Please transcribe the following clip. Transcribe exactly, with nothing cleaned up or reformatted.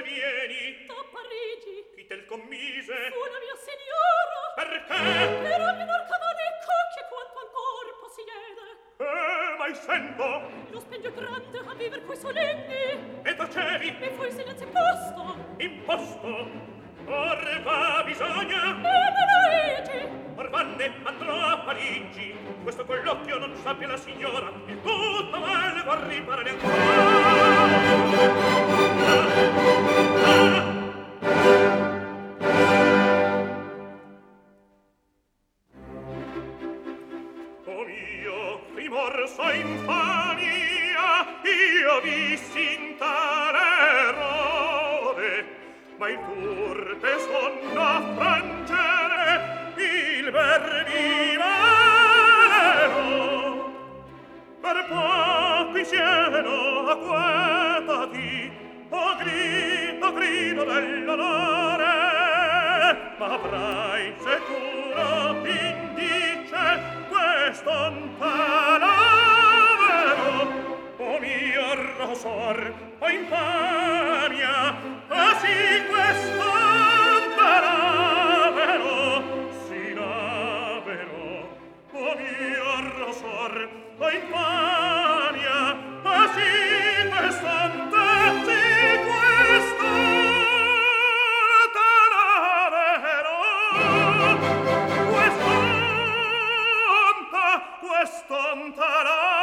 vieni? Da Parigi. Chi te l commise? Fu la mia signora. Perché? Per minor cavalico che quanto ancor possiede. Eh, ma il sento? Lo spengio grande a viver coi solenni. E tacevi? E fu il silenzio imposto. Imposto? Orva bisogna? E non leggi. Orvanne andrò a Parigi. Questo colloquio non sappia la signora. Il tutto male va a riparare ancora. Ah, ah. O mio rimorso infamia, io vissi in tale errore, ma il turpe sonno a frangere il vermi valero. Per poco insieno acquetati, o grido, grido dell'onore, ma avrai sicuro indice questo un palavero. O mio rosor, o infamia, così questo un palavero, si lavero. O mio rosor, o infamia, così questo un sì, questo palavero, questo un questo un